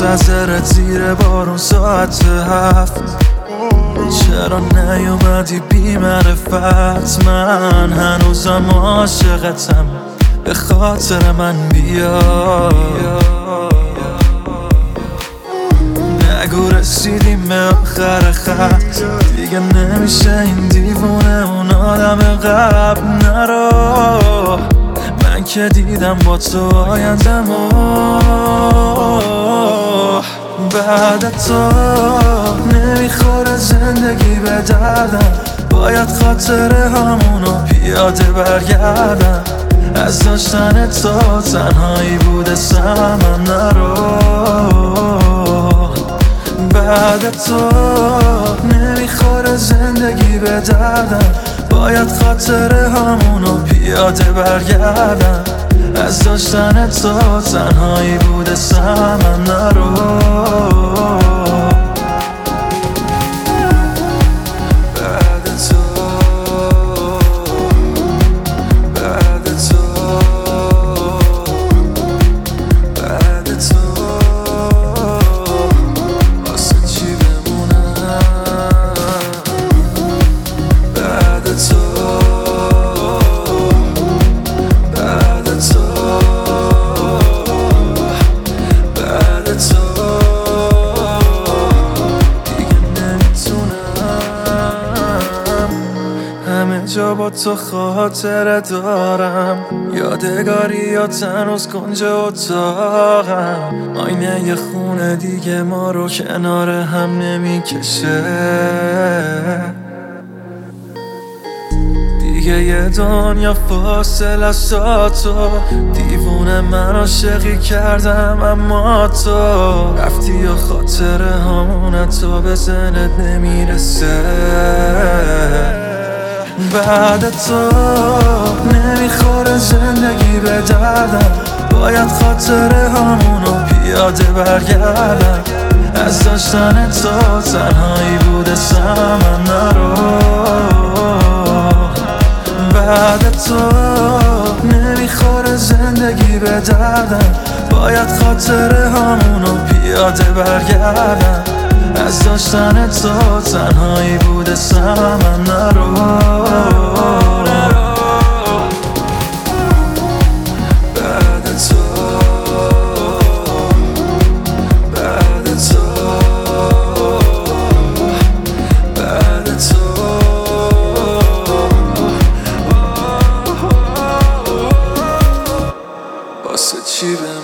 منتظرت زیر بارون ساعت 7. چرا نیومدی بی معرفت؟ من هنوزم عاشقتم، به خاطر من بیا. نگو رسیدیم به آخر خط، دیگه نمیشه این دیوونه اون آدم قبل. نرو، من که دیدم با تو آیندمو. بعد تو نمیخوره زندگی به دردم، باید خاطره همونو پیاده برگردم. از داشتن تو تنهایی بوده سمم. نرو، بعد تو نمیخوره زندگی به دردم، باید خاطره همونو پیاده برگردم. از داشتن تو تنهایی بوده سمم. نرو، همه جا با تو خاطره دارم، یادگاریات هنوز کنج اتاقم. آینه یه خونه دیگه ما رو کنار هم نمیکشه. دیگه یه دنیا فاصله است تا تو. دیوونه من عاشقی کردم اما تو رفتی و خاطره همون تو به ذهنت نمیرسه. بعد تو نمیخوره زندگی به دردم، باید خاطره همونو پیاده برگردم. از داشتن تو تنهایی بوده سمم. نرو، بعد تو نمیخوره زندگی به دردم، باید خاطره همونو پیاده برگردم. از داشتن تو تنهایی بوده سمم. نرو، بعد تو، بعد تو، بعد تو، واسه چی